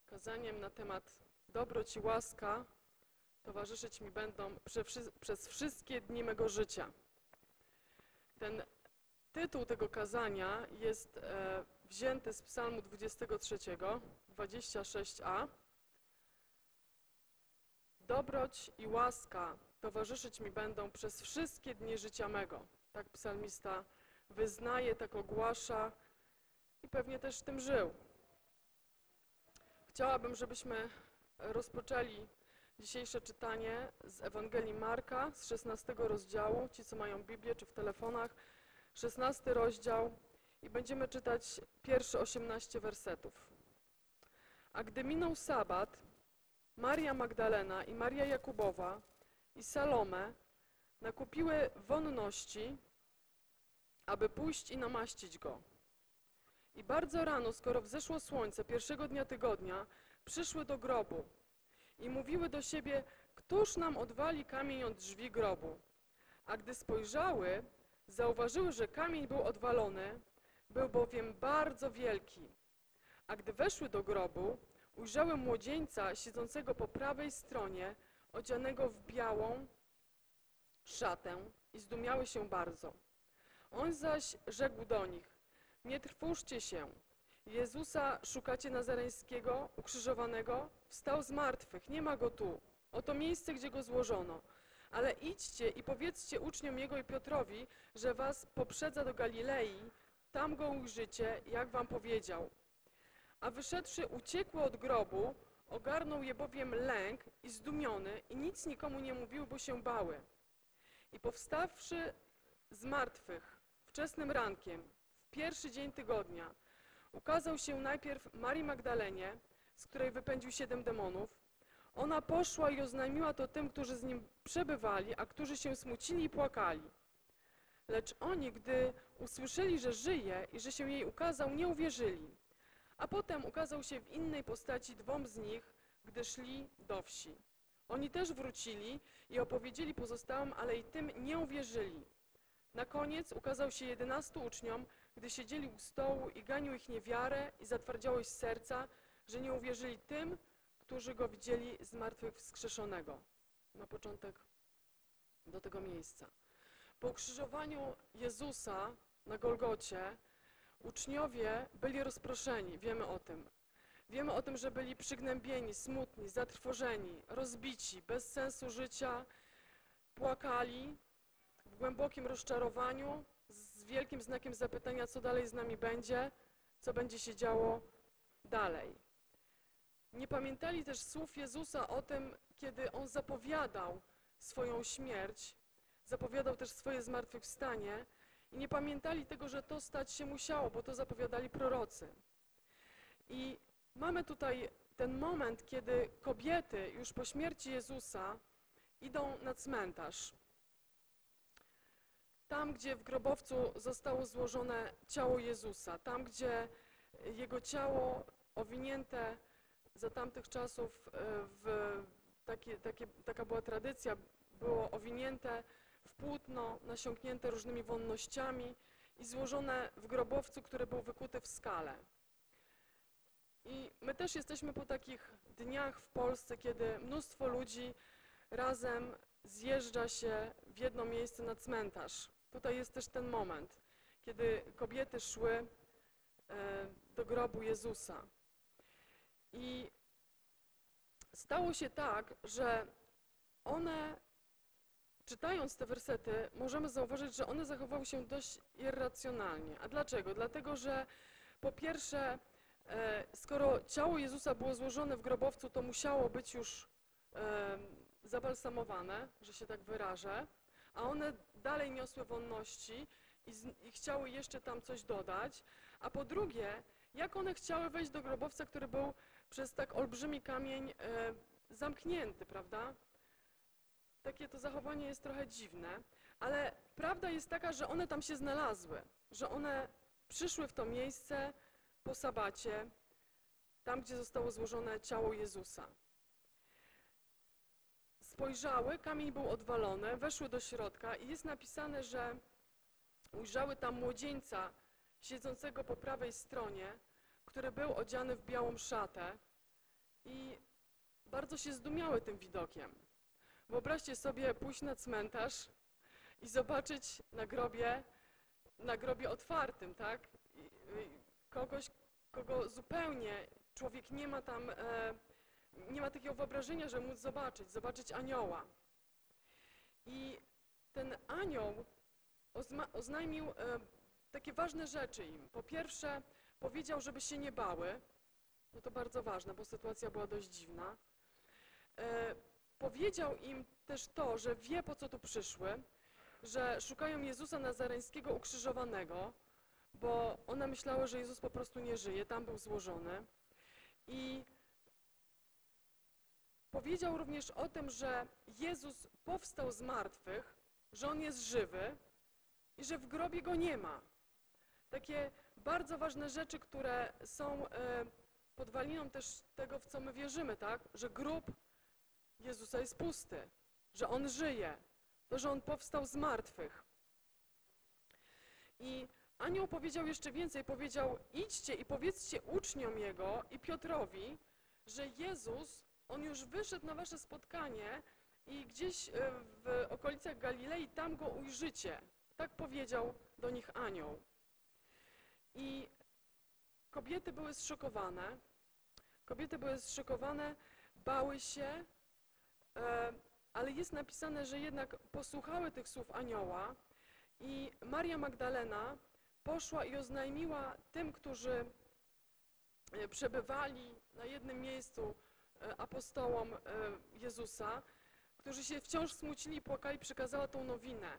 Kazaniem na temat dobroć i łaska towarzyszyć mi będą przez wszystkie dni mego życia. Ten tytuł tego kazania jest wzięty z Psalmu 23, 26a. Dobroć i łaska towarzyszyć mi będą przez wszystkie dni życia mego. Tak psalmista wyznaje, tak ogłasza i pewnie też w tym żył. Chciałabym, żebyśmy rozpoczęli dzisiejsze czytanie z Ewangelii Marka, z 16 rozdziału, ci co mają Biblię czy w telefonach, 16 rozdział i będziemy czytać pierwsze 18 wersetów. A gdy minął sabat, Maria Magdalena i Maria Jakubowa i Salome nakupiły wonności, aby pójść i namaścić go. I bardzo rano, skoro wzeszło słońce pierwszego dnia tygodnia, przyszły do grobu i mówiły do siebie, któż nam odwali kamień od drzwi grobu? A gdy spojrzały, zauważyły, że kamień był odwalony, był bowiem bardzo wielki. A gdy weszły do grobu, ujrzały młodzieńca siedzącego po prawej stronie, odzianego w białą szatę i zdumiały się bardzo. On zaś rzekł do nich, nie trwóżcie się, Jezusa szukacie Nazareńskiego, ukrzyżowanego? Wstał z martwych, nie ma go tu, oto miejsce, gdzie go złożono. Ale idźcie i powiedzcie uczniom Jego i Piotrowi, że was poprzedza do Galilei, tam go ujrzycie, jak wam powiedział. A wyszedłszy, uciekły od grobu, ogarnął je bowiem lęk i zdumiony i nic nikomu nie mówił, bo się bały. I powstawszy z martwych, wczesnym rankiem, w pierwszy dzień tygodnia, ukazał się najpierw Marii Magdalenie, z której wypędził 7 demonów. Ona poszła i oznajmiła to tym, którzy z nim przebywali, a którzy się smucili i płakali. Lecz oni, gdy usłyszeli, że żyje i że się jej ukazał, nie uwierzyli. A potem ukazał się w innej postaci 2 z nich, gdy szli do wsi. Oni też wrócili i opowiedzieli pozostałym, ale i tym nie uwierzyli. Na koniec ukazał się 11 uczniom, gdy siedzieli u stołu i ganił ich niewiarę i zatwardziałość serca, że nie uwierzyli tym, którzy go widzieli zmartwychwskrzeszonego. Na początek do tego miejsca. Po ukrzyżowaniu Jezusa na Golgocie uczniowie byli rozproszeni, wiemy o tym. Wiemy o tym, że byli przygnębieni, smutni, zatrwożeni, rozbici, bez sensu życia, płakali w głębokim rozczarowaniu, z wielkim znakiem zapytania, co dalej z nami będzie, co będzie się działo dalej. Nie pamiętali też słów Jezusa o tym, kiedy On zapowiadał swoją śmierć, zapowiadał też swoje zmartwychwstanie i nie pamiętali tego, że to stać się musiało, bo to zapowiadali prorocy. I mamy tutaj ten moment, kiedy kobiety już po śmierci Jezusa idą na cmentarz. Tam, gdzie w grobowcu zostało złożone ciało Jezusa, tam, gdzie Jego ciało owinięte za tamtych czasów, taka była tradycja, było owinięte w płótno, nasiąknięte różnymi wonnościami i złożone w grobowcu, który był wykuty w skale. I my też jesteśmy po takich dniach w Polsce, kiedy mnóstwo ludzi razem zjeżdża się w jedno miejsce na cmentarz. Tutaj jest też ten moment, kiedy kobiety szły do grobu Jezusa. I stało się tak, że one, czytając te wersety, możemy zauważyć, że one zachowały się dość irracjonalnie. A dlaczego? Dlatego, że po pierwsze, skoro ciało Jezusa było złożone w grobowcu, to musiało być już zabalsamowane, że się tak wyrażę, a one dalej niosły wonności i chciały jeszcze tam coś dodać. A po drugie, jak one chciały wejść do grobowca, który był przez tak olbrzymi kamień zamknięty, prawda? Takie to zachowanie jest trochę dziwne, ale prawda jest taka, że one tam się znalazły, że one przyszły w to miejsce po sabacie, tam, gdzie zostało złożone ciało Jezusa. Spojrzały, kamień był odwalony, weszły do środka i jest napisane, że ujrzały tam młodzieńca siedzącego po prawej stronie, który był odziany w białą szatę i bardzo się zdumiały tym widokiem. Wyobraźcie sobie pójść na cmentarz i zobaczyć na grobie otwartym, tak? Kogoś, kogo zupełnie człowiek nie ma tam, nie ma takiego wyobrażenia, że móc zobaczyć anioła. I ten anioł oznajmił takie ważne rzeczy im. Po pierwsze, powiedział, żeby się nie bały. No to bardzo ważne, bo sytuacja była dość dziwna. Powiedział im też to, że wie, po co tu przyszły, że szukają Jezusa Nazareńskiego ukrzyżowanego, bo one myślały, że Jezus po prostu nie żyje, tam był złożony. I powiedział również o tym, że Jezus powstał z martwych, że On jest żywy i że w grobie Go nie ma. Takie bardzo ważne rzeczy, które są podwaliną też tego, w co my wierzymy, tak? Że grób Jezusa jest pusty, że On żyje, to, że On powstał z martwych. I anioł powiedział jeszcze więcej, powiedział: idźcie i powiedzcie uczniom Jego i Piotrowi, że Jezus, On już wyszedł na wasze spotkanie i gdzieś w okolicach Galilei tam Go ujrzycie. Tak powiedział do nich anioł. I kobiety były zszokowane, bały się, ale jest napisane, że jednak posłuchały tych słów anioła i Maria Magdalena poszła i oznajmiła tym, którzy przebywali na jednym miejscu, apostołom Jezusa, którzy się wciąż smucili i płakali, przekazała tą nowinę.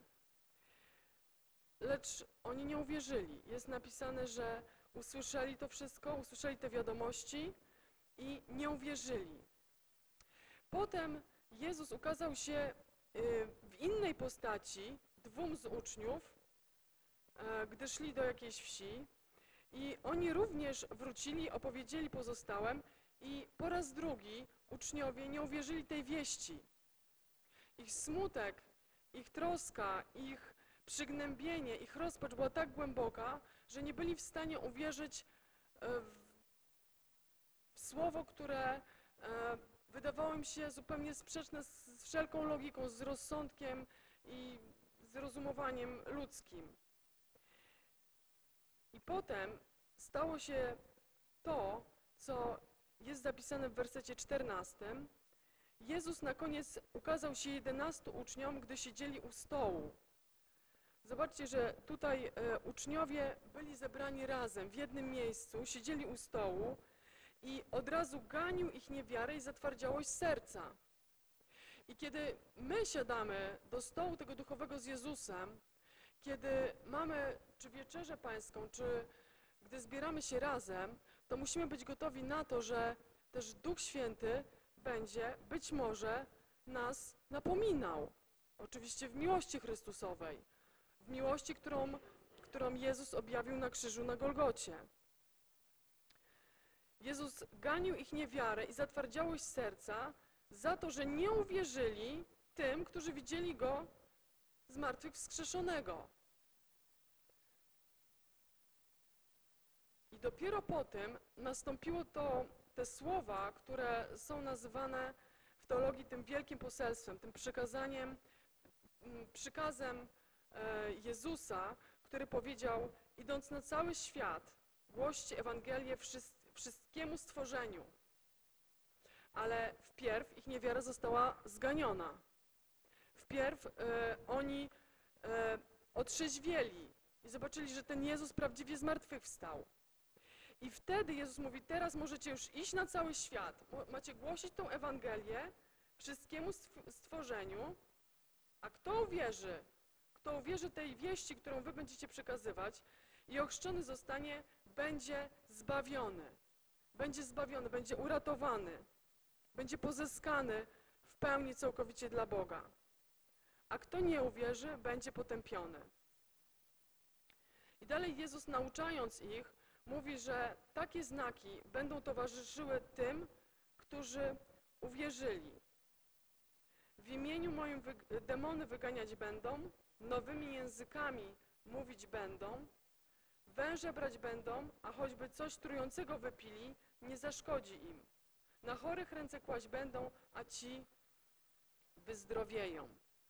Lecz oni nie uwierzyli. Jest napisane, że usłyszeli to wszystko, usłyszeli te wiadomości i nie uwierzyli. Potem Jezus ukazał się w innej postaci dwóm z uczniów, gdy szli do jakiejś wsi i oni również wrócili, opowiedzieli pozostałym i po raz drugi uczniowie nie uwierzyli tej wieści. Ich smutek, ich troska, ich przygnębienie, ich rozpacz była tak głęboka, że nie byli w stanie uwierzyć w słowo, które wydawało im się zupełnie sprzeczne z wszelką logiką, z rozsądkiem i z rozumowaniem ludzkim. I potem stało się to, co jest zapisane w wersecie 14. Jezus na koniec ukazał się 11 uczniom, gdy siedzieli u stołu. Zobaczcie, że tutaj uczniowie byli zebrani razem w jednym miejscu, siedzieli u stołu i od razu ganił ich niewiarę i zatwardziałość serca. I kiedy my siadamy do stołu tego duchowego z Jezusem, kiedy mamy czy wieczerzę pańską, czy gdy zbieramy się razem, to musimy być gotowi na to, że też Duch Święty będzie być może nas napominał. Oczywiście w miłości Chrystusowej, w miłości, którą Jezus objawił na krzyżu na Golgocie. Jezus ganił ich niewiarę i zatwardziałość serca za to, że nie uwierzyli tym, którzy widzieli Go zmartwychwskrzeszonego. I dopiero po tym nastąpiło te słowa, które są nazywane w teologii tym wielkim poselstwem, tym przykazem Jezusa, który powiedział: idąc na cały świat, głoście Ewangelię wszystkiemu stworzeniu. Ale wpierw ich niewiara została zganiona. Wpierw oni otrzeźwieli i zobaczyli, że ten Jezus prawdziwie zmartwychwstał. I wtedy Jezus mówi: teraz możecie już iść na cały świat, macie głosić tą Ewangelię wszystkiemu stworzeniu, a kto uwierzy tej wieści, którą wy będziecie przekazywać i ochrzczony zostanie, będzie zbawiony, będzie uratowany, będzie pozyskany w pełni całkowicie dla Boga. A kto nie uwierzy, będzie potępiony. I dalej Jezus, nauczając ich, mówi, że takie znaki będą towarzyszyły tym, którzy uwierzyli. W imieniu moim demony wyganiać będą, nowymi językami mówić będą, węże brać będą, a choćby coś trującego wypili, nie zaszkodzi im. Na chorych ręce kłaść będą, a ci wyzdrowieją.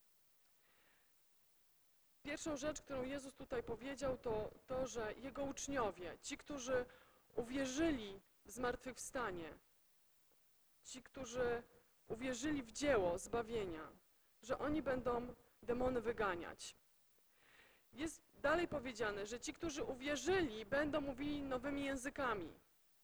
Pierwszą rzecz, którą Jezus tutaj powiedział, to to, że Jego uczniowie, ci, którzy uwierzyli w zmartwychwstanie, ci, którzy uwierzyli w dzieło zbawienia, że oni będą demony wyganiać. Jest dalej powiedziane, że ci, którzy uwierzyli, będą mówili nowymi językami.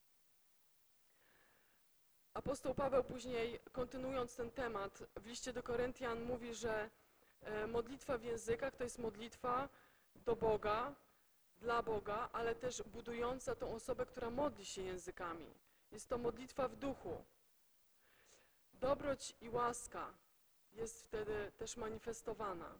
Apostoł Paweł później, kontynuując ten temat, w liście do Koryntian mówi, że modlitwa w językach to jest modlitwa do Boga, dla Boga, ale też budująca tą osobę, która modli się językami. Jest to modlitwa w duchu. Dobroć i łaska jest wtedy też manifestowana.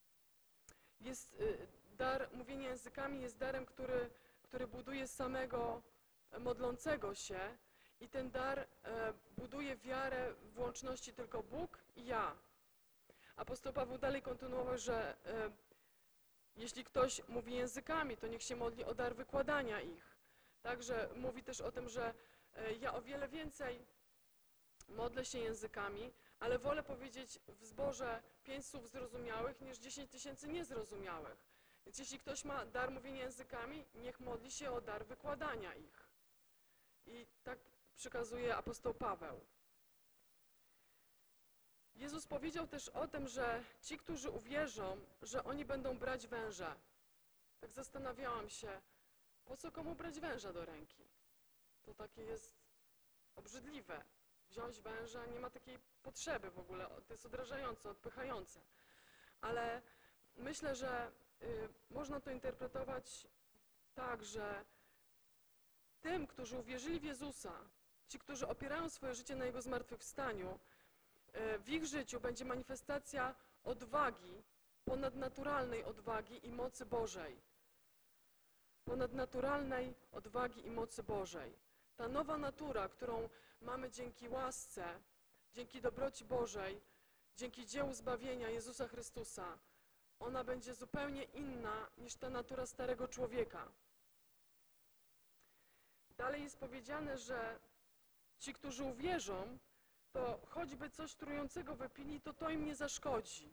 Dar mówienia językami jest darem, który buduje samego modlącego się i ten dar buduje wiarę w łączności tylko Bóg i ja. Apostoł Paweł dalej kontynuował, że jeśli ktoś mówi językami, to niech się modli o dar wykładania ich. Także mówi też o tym, że ja o wiele więcej modlę się językami, ale wolę powiedzieć w zborze 5 słów zrozumiałych niż 10 000 niezrozumiałych. Więc jeśli ktoś ma dar mówienia językami, niech modli się o dar wykładania ich. I tak przykazuje apostoł Paweł. Jezus powiedział też o tym, że ci, którzy uwierzą, że oni będą brać węże. Tak zastanawiałam się, po co komu brać węża do ręki? To takie jest obrzydliwe. Wziąć węża, nie ma takiej potrzeby w ogóle, to jest odrażające, odpychające. Ale myślę, że można to interpretować tak, że tym, którzy uwierzyli w Jezusa, ci, którzy opierają swoje życie na Jego zmartwychwstaniu, w ich życiu będzie manifestacja odwagi, ponadnaturalnej odwagi i mocy Bożej. Ponadnaturalnej odwagi i mocy Bożej. Ta nowa natura, którą mamy dzięki łasce, dzięki dobroci Bożej, dzięki dziełu zbawienia Jezusa Chrystusa, ona będzie zupełnie inna niż ta natura starego człowieka. Dalej jest powiedziane, że ci, którzy uwierzą, to choćby coś trującego wypili, to im nie zaszkodzi.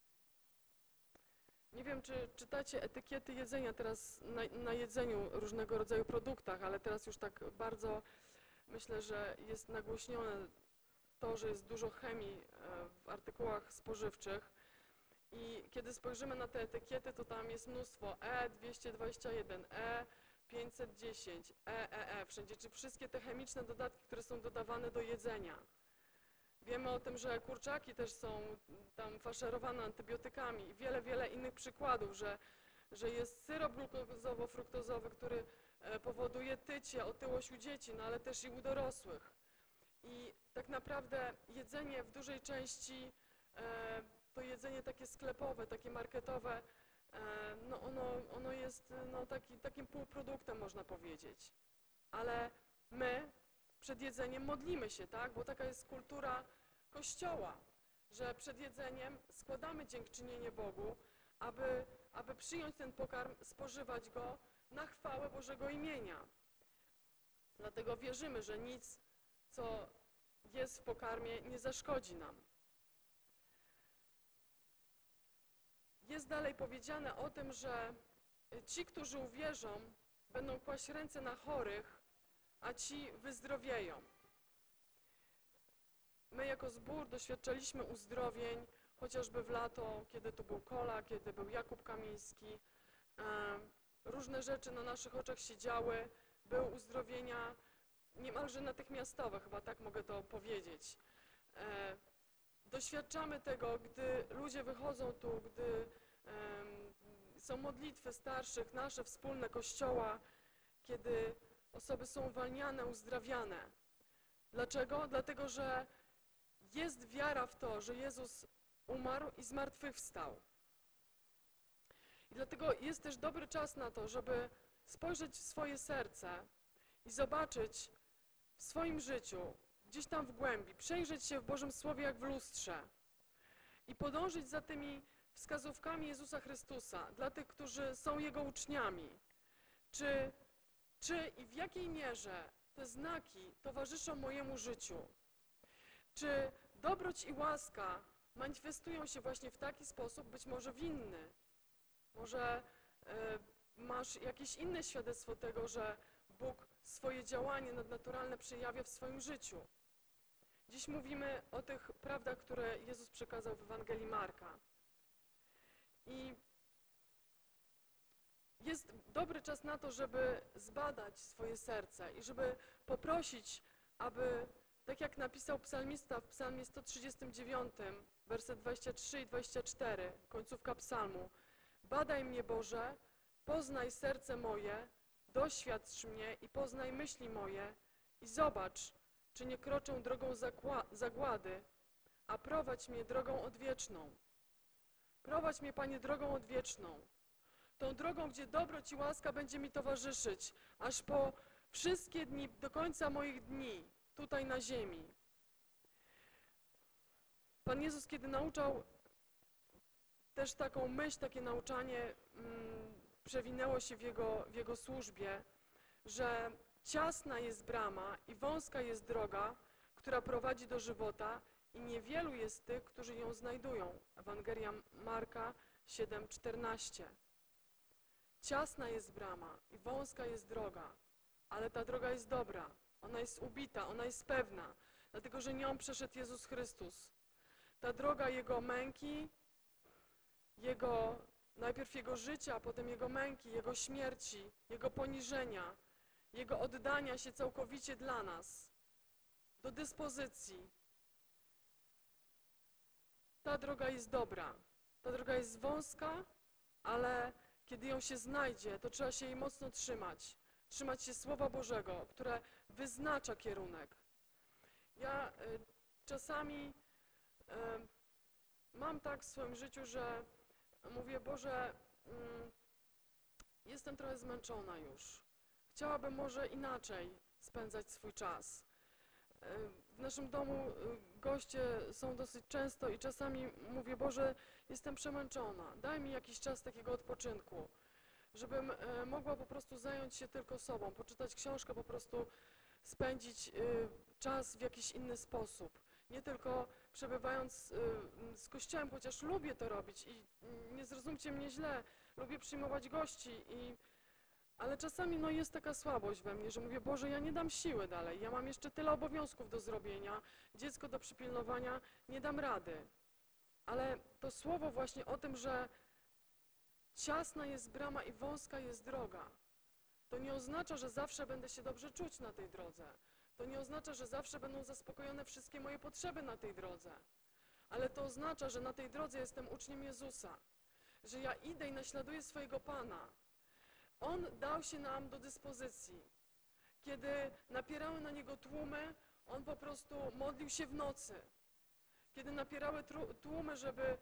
Nie wiem, czy czytacie etykiety jedzenia teraz na jedzeniu różnego rodzaju produktach, ale teraz już tak bardzo myślę, że jest nagłośnione to, że jest dużo chemii w artykułach spożywczych i kiedy spojrzymy na te etykiety, to tam jest mnóstwo E221, E510, wszędzie, czy wszystkie te chemiczne dodatki, które są dodawane do jedzenia. Wiemy o tym, że kurczaki też są tam faszerowane antybiotykami i wiele innych przykładów, że jest syrop glukozowo-fruktozowy, który powoduje tycie, otyłość u dzieci, no ale też i u dorosłych. I tak naprawdę jedzenie w dużej części, to jedzenie takie sklepowe, takie marketowe, no ono jest no takim półproduktem, można powiedzieć. Ale my przed jedzeniem modlimy się, tak? Bo taka jest kultura Kościoła, że przed jedzeniem składamy dziękczynienie Bogu, aby przyjąć ten pokarm, spożywać go na chwałę Bożego imienia. Dlatego wierzymy, że nic, co jest w pokarmie, nie zaszkodzi nam. Jest dalej powiedziane o tym, że ci, którzy uwierzą, będą kłaść ręce na chorych, a ci wyzdrowieją. My jako zbór doświadczaliśmy uzdrowień, chociażby w lato, kiedy tu był Kola, kiedy był Jakub Kamiński. Różne rzeczy na naszych oczach się działy, były uzdrowienia niemalże natychmiastowe, chyba tak mogę to powiedzieć. Doświadczamy tego, gdy ludzie wychodzą tu, gdy są modlitwy starszych, nasze wspólne Kościoła, kiedy osoby są uwalniane, uzdrawiane. Dlaczego? Dlatego, że jest wiara w to, że Jezus umarł i zmartwychwstał. I dlatego jest też dobry czas na to, żeby spojrzeć w swoje serce i zobaczyć w swoim życiu, gdzieś tam w głębi, przejrzeć się w Bożym Słowie jak w lustrze i podążyć za tymi wskazówkami Jezusa Chrystusa dla tych, którzy są Jego uczniami. Czy i w jakiej mierze te znaki towarzyszą mojemu życiu? Czy dobroć i łaska manifestują się właśnie w taki sposób, być może winny? Może masz jakieś inne świadectwo tego, że Bóg swoje działanie nadnaturalne przejawia w swoim życiu? Dziś mówimy o tych prawdach, które Jezus przekazał w Ewangelii Marka. I jest dobry czas na to, żeby zbadać swoje serce i żeby poprosić, aby, tak jak napisał psalmista w psalmie 139, werset 23 i 24, końcówka psalmu: badaj mnie, Boże, poznaj serce moje, doświadcz mnie i poznaj myśli moje i zobacz, czy nie kroczę drogą zagłady, a prowadź mnie drogą odwieczną. Prowadź mnie, Panie, drogą odwieczną, tą drogą, gdzie dobroć i łaska będzie mi towarzyszyć, aż po wszystkie dni, do końca moich dni, tutaj na ziemi. Pan Jezus, kiedy nauczał, też taką myśl, takie nauczanie przewinęło się w Jego służbie, że ciasna jest brama i wąska jest droga, która prowadzi do żywota i niewielu jest tych, którzy ją znajdują. Ewangelia Marka 7:14. Ciasna jest brama i wąska jest droga, ale ta droga jest dobra, ona jest ubita, ona jest pewna, dlatego że nią przeszedł Jezus Chrystus. Ta droga Jego męki, najpierw Jego życia, a potem Jego męki, Jego śmierci, Jego poniżenia, Jego oddania się całkowicie dla nas, do dyspozycji. Ta droga jest dobra, ta droga jest wąska, ale kiedy ją się znajdzie, to trzeba się jej mocno trzymać. Trzymać się Słowa Bożego, które wyznacza kierunek. Ja czasami mam tak w swoim życiu, że mówię: Boże, jestem trochę zmęczona już. Chciałabym może inaczej spędzać swój czas. W naszym domu goście są dosyć często i czasami mówię: Boże, jestem przemęczona, daj mi jakiś czas takiego odpoczynku, żebym mogła po prostu zająć się tylko sobą, poczytać książkę, po prostu spędzić czas w jakiś inny sposób. Nie tylko przebywając z Kościołem, chociaż lubię to robić i nie zrozumcie mnie źle, lubię przyjmować gości, ale czasami jest taka słabość we mnie, że mówię: Boże, ja nie dam siły dalej, ja mam jeszcze tyle obowiązków do zrobienia, dziecko do przypilnowania, nie dam rady. Ale to słowo właśnie o tym, że ciasna jest brama i wąska jest droga, to nie oznacza, że zawsze będę się dobrze czuć na tej drodze. To nie oznacza, że zawsze będą zaspokojone wszystkie moje potrzeby na tej drodze. Ale to oznacza, że na tej drodze jestem uczniem Jezusa, że ja idę i naśladuję swojego Pana. On dał się nam do dyspozycji. Kiedy napierały na Niego tłumy, On po prostu modlił się w nocy. Kiedy napierały tłumy, żeby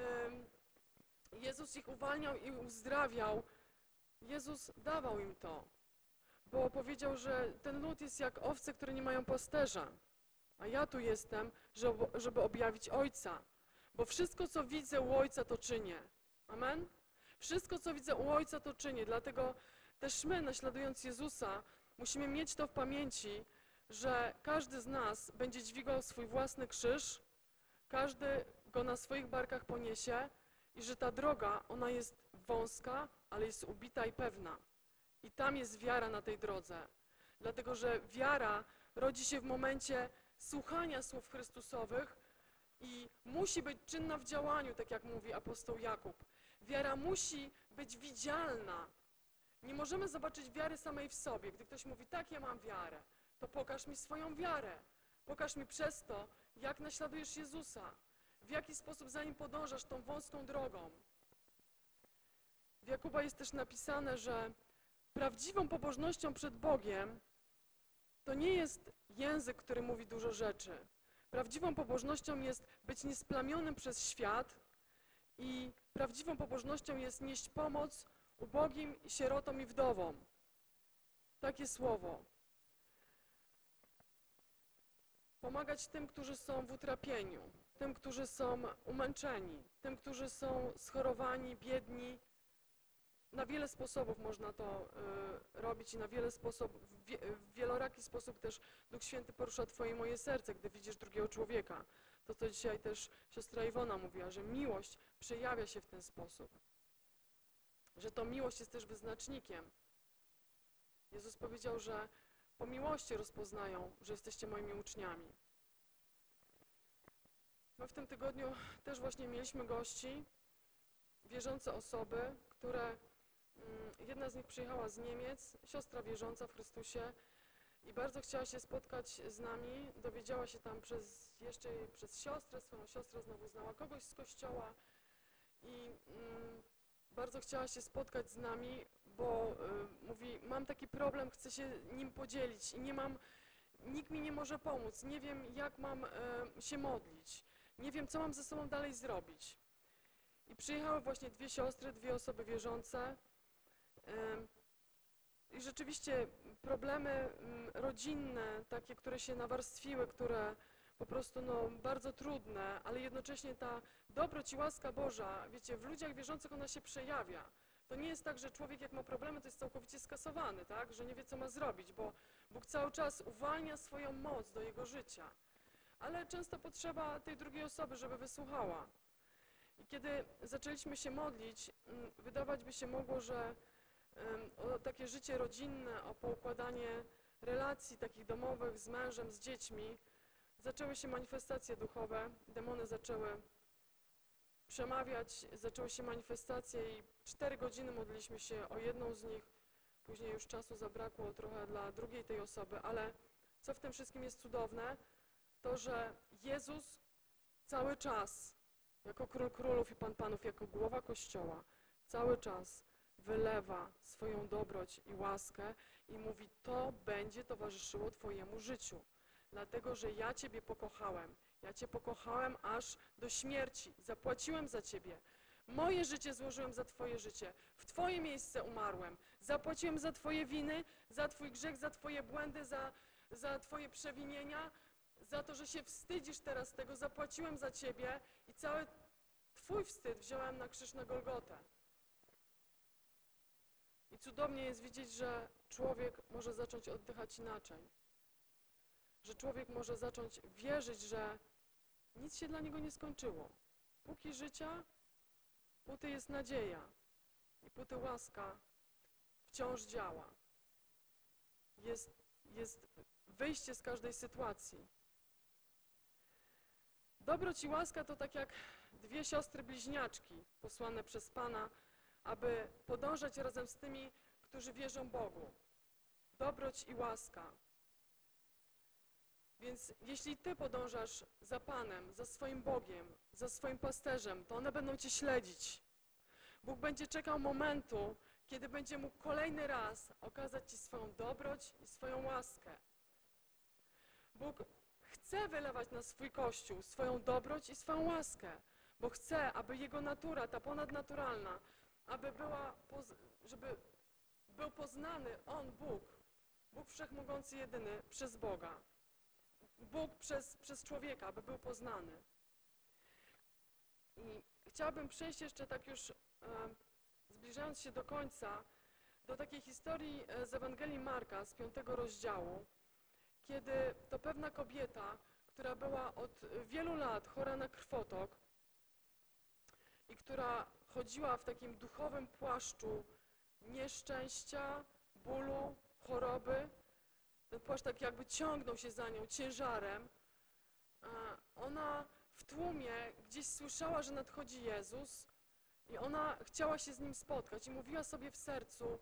Jezus ich uwalniał i uzdrawiał, Jezus dawał im to, bo powiedział, że ten lud jest jak owce, które nie mają pasterza, a ja tu jestem, żeby objawić Ojca, bo wszystko, co widzę u Ojca, to czynię. Amen? Wszystko, co widzę u Ojca, to czynię, dlatego też my, naśladując Jezusa, musimy mieć to w pamięci, że każdy z nas będzie dźwigał swój własny krzyż, każdy go na swoich barkach poniesie i że ta droga, ona jest wąska, ale jest ubita i pewna. I tam jest wiara na tej drodze, dlatego że wiara rodzi się w momencie słuchania słów Chrystusowych i musi być czynna w działaniu, tak jak mówi apostoł Jakub. Wiara musi być widzialna. Nie możemy zobaczyć wiary samej w sobie. Gdy ktoś mówi: tak, ja mam wiarę, to pokaż mi swoją wiarę. Pokaż mi przez to, jak naśladujesz Jezusa, w jaki sposób za Nim podążasz tą wąską drogą. W Jakuba jest też napisane, że prawdziwą pobożnością przed Bogiem to nie jest język, który mówi dużo rzeczy. Prawdziwą pobożnością jest być niesplamionym przez świat i prawdziwą pobożnością jest nieść pomoc ubogim, sierotom i wdowom. Takie słowo. Pomagać tym, którzy są w utrapieniu, tym, którzy są umęczeni, tym, którzy są schorowani, biedni. na wiele sposobów można to robić i na wiele sposobów, w wieloraki sposób też Duch Święty porusza twoje i moje serce, gdy widzisz drugiego człowieka. To, co dzisiaj też siostra Iwona mówiła, że miłość przejawia się w ten sposób. Że to miłość jest też wyznacznikiem. Jezus powiedział, że po miłości rozpoznają, że jesteście moimi uczniami. My w tym tygodniu też właśnie mieliśmy gości, wierzące osoby, które, jedna z nich przyjechała z Niemiec, siostra wierząca w Chrystusie i bardzo chciała się spotkać z nami, dowiedziała się tam jeszcze przez siostrę, swoją siostrę znowu znała kogoś z kościoła i bardzo chciała się spotkać z nami, bo mówi, mam taki problem, chcę się nim podzielić i nikt mi nie może pomóc, nie wiem jak mam się modlić, nie wiem co mam ze sobą dalej zrobić. I przyjechały właśnie dwie siostry, dwie osoby wierzące i rzeczywiście problemy rodzinne, takie, które się nawarstwiły, które po prostu bardzo trudne, ale jednocześnie ta dobroć i łaska Boża, wiecie, w ludziach wierzących ona się przejawia. To nie jest tak, że człowiek jak ma problemy, to jest całkowicie skasowany, tak? Że nie wie co ma zrobić, bo Bóg cały czas uwalnia swoją moc do jego życia. Ale często potrzeba tej drugiej osoby, żeby wysłuchała. I kiedy zaczęliśmy się modlić, wydawać by się mogło, że o takie życie rodzinne, o poukładanie relacji takich domowych z mężem, z dziećmi, zaczęły się manifestacje duchowe, demony zaczęły przemawiać, zaczęły się manifestacje i 4 godziny modliliśmy się o jedną z nich, później już czasu zabrakło trochę dla drugiej tej osoby, ale co w tym wszystkim jest cudowne, to że Jezus cały czas, jako Król Królów i Pan Panów, jako głowa Kościoła, cały czas wylewa swoją dobroć i łaskę i mówi, to będzie towarzyszyło twojemu życiu, dlatego, że ja ciebie pokochałem. Ja cię pokochałem aż do śmierci, zapłaciłem za ciebie. Moje życie złożyłem za twoje życie, w twoje miejsce umarłem, zapłaciłem za twoje winy, za twój grzech, za twoje błędy, za twoje przewinienia, za to, że się wstydzisz teraz tego, zapłaciłem za ciebie i cały twój wstyd wziąłem na krzyż na Golgotę. I cudownie jest widzieć, że człowiek może zacząć oddychać inaczej. Że człowiek może zacząć wierzyć, że nic się dla niego nie skończyło. Póki życia, póty jest nadzieja i póty łaska wciąż działa. Jest wyjście z każdej sytuacji. Dobroć i łaska to tak jak dwie siostry bliźniaczki posłane przez Pana, aby podążać razem z tymi, którzy wierzą Bogu. Dobroć i łaska. Więc jeśli Ty podążasz za Panem, za swoim Bogiem, za swoim pasterzem, to one będą Cię śledzić. Bóg będzie czekał momentu, kiedy będzie mógł kolejny raz okazać Ci swoją dobroć i swoją łaskę. Bóg chce wylewać na swój Kościół swoją dobroć i swoją łaskę, bo chce, aby Jego natura, ta ponadnaturalna, żeby był poznany On, Bóg Wszechmogący Jedyny, przez Boga. Bóg przez człowieka, aby był poznany. I chciałabym przejść jeszcze tak już, zbliżając się do końca, do takiej historii z Ewangelii Marka, z 5 rozdziału, kiedy to pewna kobieta, która była od wielu lat chora na krwotok i która chodziła w takim duchowym płaszczu nieszczęścia, bólu, choroby, ten płaszcz tak jakby ciągnął się za nią ciężarem, ona w tłumie gdzieś słyszała, że nadchodzi Jezus i ona chciała się z Nim spotkać i mówiła sobie w sercu,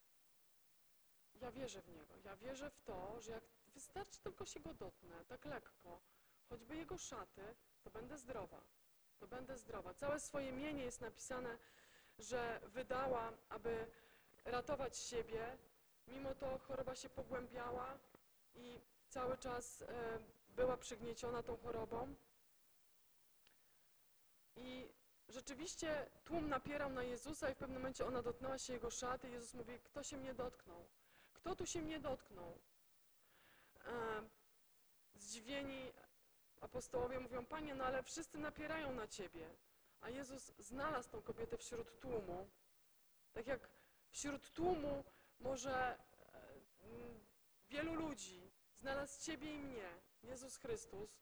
ja wierzę w Niego, ja wierzę w to, że jak wystarczy tylko się Go dotknę, tak lekko, choćby Jego szaty, to będę zdrowa, to będę zdrowa. Całe swoje mienie jest napisane, że wydała, aby ratować siebie, mimo to choroba się pogłębiała i cały czas była przygnieciona tą chorobą. I rzeczywiście tłum napierał na Jezusa i w pewnym momencie ona dotknęła się Jego szaty i Jezus mówi, kto się mnie dotknął? Kto tu się mnie dotknął? Zdziwieni apostołowie mówią, Panie, no ale wszyscy napierają na Ciebie. A Jezus znalazł tą kobietę wśród tłumu, tak jak wśród tłumu może wielu ludzi znalazł Ciebie i mnie, Jezus Chrystus,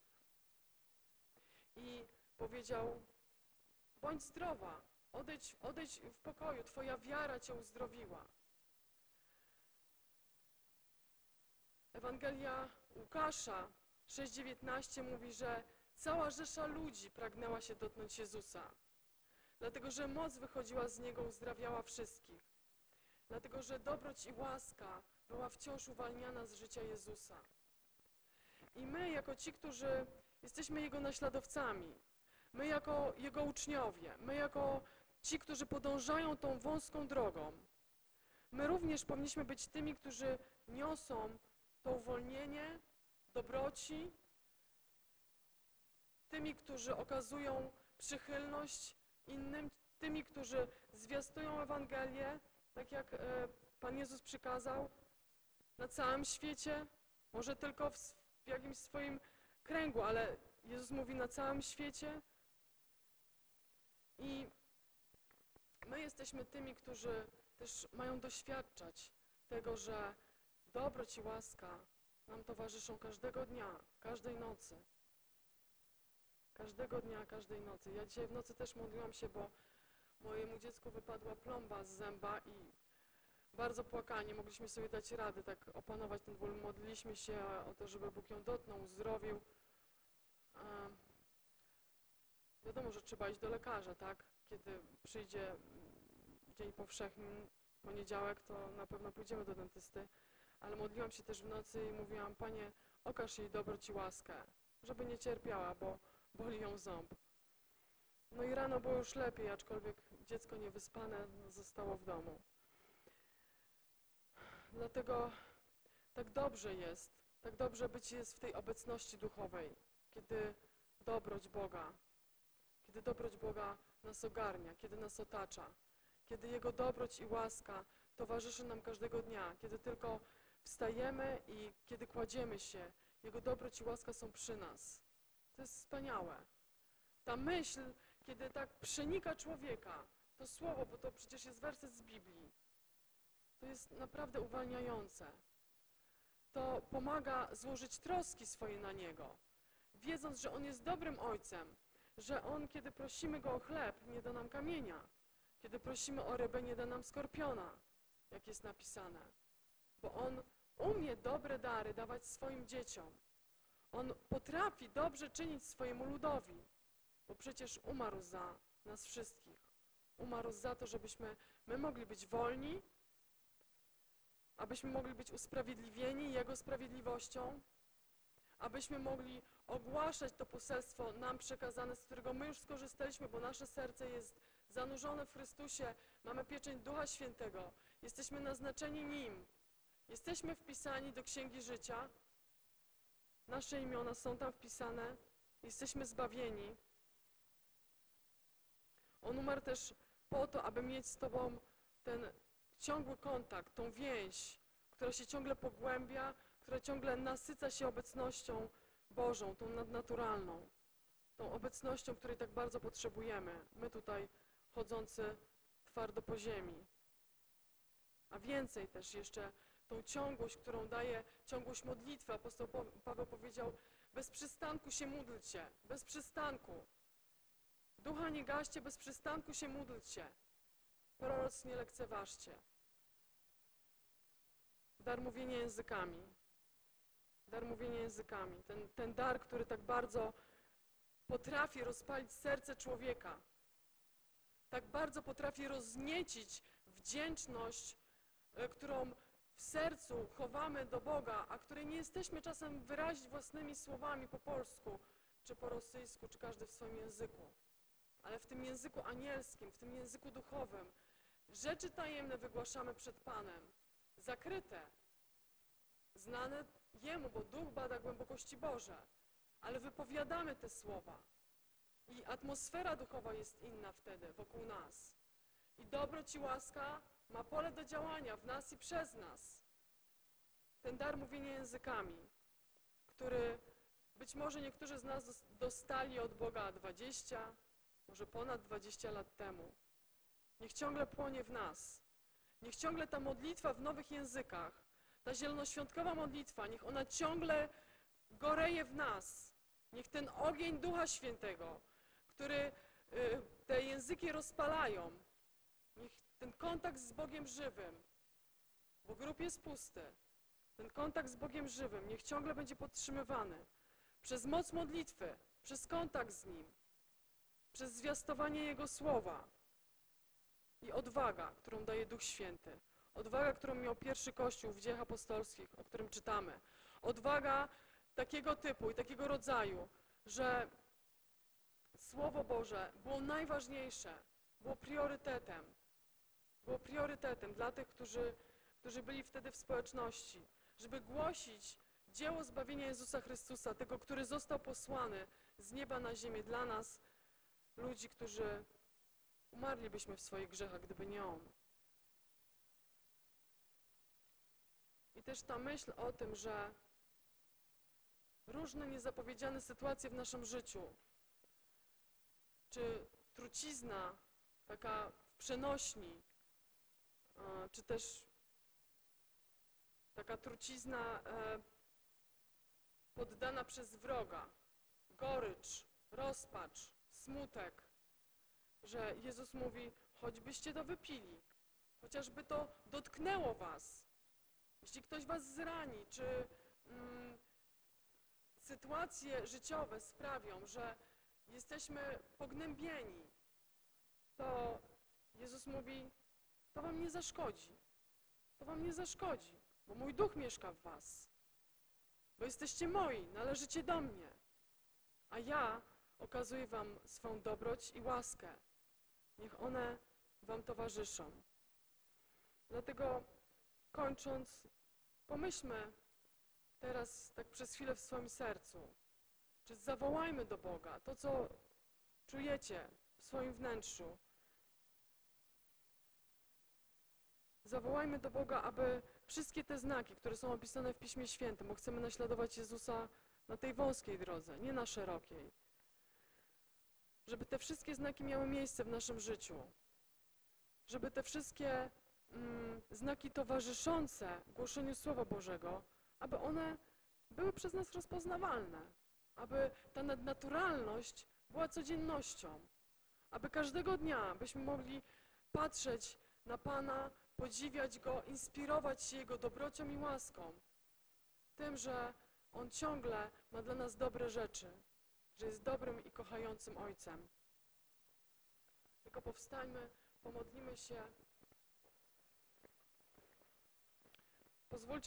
i powiedział: bądź zdrowa, odejdź w pokoju, Twoja wiara Cię uzdrowiła. Ewangelia Łukasza 6,19 mówi, że cała rzesza ludzi pragnęła się dotknąć Jezusa, dlatego że moc wychodziła z Niego, uzdrawiała wszystkich, dlatego że dobroć i łaska była wciąż uwalniana z życia Jezusa. I my, jako ci, którzy jesteśmy Jego naśladowcami, my jako Jego uczniowie, my jako ci, którzy podążają tą wąską drogą, my również powinniśmy być tymi, którzy niosą to uwolnienie, dobroci, tymi, którzy okazują przychylność innym, tymi, którzy zwiastują Ewangelię, tak jak Pan Jezus przykazał, na całym świecie, może tylko w jakimś swoim kręgu, ale Jezus mówi na całym świecie. I my jesteśmy tymi, którzy też mają doświadczać tego, że dobroć i łaska nam towarzyszą każdego dnia, każdej nocy. Każdego dnia, każdej nocy. Ja dzisiaj w nocy też modliłam się, bo mojemu dziecku wypadła plomba z zęba i bardzo płakała, nie mogliśmy sobie dać rady, tak opanować ten ból. Modliliśmy się o to, żeby Bóg ją dotknął, uzdrowił. Wiadomo, że trzeba iść do lekarza, tak? Kiedy przyjdzie dzień powszechny, poniedziałek, to na pewno pójdziemy do dentysty. Ale modliłam się też w nocy i mówiłam: Panie, okaż jej dobroć i łaskę, żeby nie cierpiała, bo boli ją ząb. No i rano było już lepiej, aczkolwiek dziecko niewyspane zostało w domu. Dlatego tak dobrze być jest w tej obecności duchowej, kiedy dobroć Boga nas ogarnia, kiedy nas otacza, kiedy Jego dobroć i łaska towarzyszy nam każdego dnia, kiedy tylko wstajemy i kiedy kładziemy się, Jego dobroć i łaska są przy nas. To jest wspaniałe. Ta myśl, kiedy tak przenika człowieka, to słowo, bo to przecież jest werset z Biblii, to jest naprawdę uwalniające. To pomaga złożyć troski swoje na Niego, wiedząc, że On jest dobrym Ojcem, że On, kiedy prosimy Go o chleb, nie da nam kamienia, kiedy prosimy o rybę, nie da nam skorpiona, jak jest napisane, bo On umie dobre dary dawać swoim dzieciom. On potrafi dobrze czynić swojemu ludowi, bo przecież umarł za nas wszystkich. Umarł za to, żebyśmy my mogli być wolni, abyśmy mogli być usprawiedliwieni Jego sprawiedliwością, abyśmy mogli ogłaszać to poselstwo nam przekazane, z którego my już skorzystaliśmy, bo nasze serce jest zanurzone w Chrystusie, mamy pieczęć Ducha Świętego, jesteśmy naznaczeni Nim, jesteśmy wpisani do Księgi Życia, nasze imiona są tam wpisane, jesteśmy zbawieni. On umarł też po to, aby mieć z Tobą ten ciągły kontakt, tą więź, która się ciągle pogłębia, która ciągle nasyca się obecnością Bożą, tą nadnaturalną, tą obecnością, której tak bardzo potrzebujemy, my tutaj chodzący twardo po ziemi. A więcej też jeszcze tą ciągłość, którą daje ciągłość modlitwy. Apostoł Paweł powiedział: bez przystanku się módlcie, bez przystanku. Ducha nie gaście, bez przystanku się módlcie. Proroc nie lekceważcie. Dar mówienia językami. Dar mówienia językami. Ten dar, który tak bardzo potrafi rozpalić serce człowieka. Tak bardzo potrafi rozniecić wdzięczność, którą w sercu chowamy do Boga, a której nie jesteśmy czasem wyrazić własnymi słowami po polsku, czy po rosyjsku, czy każdy w swoim języku. Ale w tym języku anielskim, w tym języku duchowym rzeczy tajemne wygłaszamy przed Panem, zakryte, znane Jemu, bo Duch bada głębokości Boże, ale wypowiadamy te słowa i atmosfera duchowa jest inna wtedy wokół nas. I dobroć i łaska ma pole do działania w nas i przez nas. Ten dar mówienia językami, który być może niektórzy z nas dostali od Boga 20, może ponad 20 lat temu. Niech ciągle płonie w nas. Niech ciągle ta modlitwa w nowych językach, ta zielonoświątkowa modlitwa, niech ona ciągle goreje w nas. Niech ten ogień Ducha Świętego, który te języki rozpalają, niech ten kontakt z Bogiem żywym, bo grób jest pusty, ten kontakt z Bogiem żywym, niech ciągle będzie podtrzymywany przez moc modlitwy, przez kontakt z Nim, przez zwiastowanie Jego Słowa i odwaga, którą daje Duch Święty. Odwaga, którą miał pierwszy Kościół w Dziejach Apostolskich, o którym czytamy. Odwaga takiego typu i takiego rodzaju, że Słowo Boże było najważniejsze, było priorytetem dla tych, którzy byli wtedy w społeczności, żeby głosić dzieło zbawienia Jezusa Chrystusa, tego, który został posłany z nieba na ziemię dla nas, ludzi, którzy umarlibyśmy w swoich grzechach, gdyby nie On. I też ta myśl o tym, że różne niezapowiedziane sytuacje w naszym życiu, czy trucizna taka w przenośni, czy też taka trucizna poddana przez wroga, gorycz, rozpacz, smutek, że Jezus mówi, choćbyście to wypili, chociażby to dotknęło was, jeśli ktoś was zrani, czy sytuacje życiowe sprawią, że jesteśmy pognębieni, to Jezus mówi, to wam nie zaszkodzi. To wam nie zaszkodzi, bo mój Duch mieszka w was. Bo jesteście moi, należycie do mnie. A ja okazuję wam swą dobroć i łaskę. Niech one wam towarzyszą. Dlatego kończąc, pomyślmy teraz tak przez chwilę w swoim sercu, czy zawołajmy do Boga to, co czujecie w swoim wnętrzu. Zawołajmy do Boga, aby wszystkie te znaki, które są opisane w Piśmie Świętym, bo chcemy naśladować Jezusa na tej wąskiej drodze, nie na szerokiej, żeby te wszystkie znaki miały miejsce w naszym życiu, żeby te wszystkie znaki towarzyszące głoszeniu Słowa Bożego, aby one były przez nas rozpoznawalne, aby ta nadnaturalność była codziennością, aby każdego dnia byśmy mogli patrzeć na Pana, podziwiać Go, inspirować się Jego dobrocią i łaską, tym, że On ciągle ma dla nas dobre rzeczy, że jest dobrym i kochającym Ojcem. Tylko powstańmy, pomodlimy się. Pozwólcie,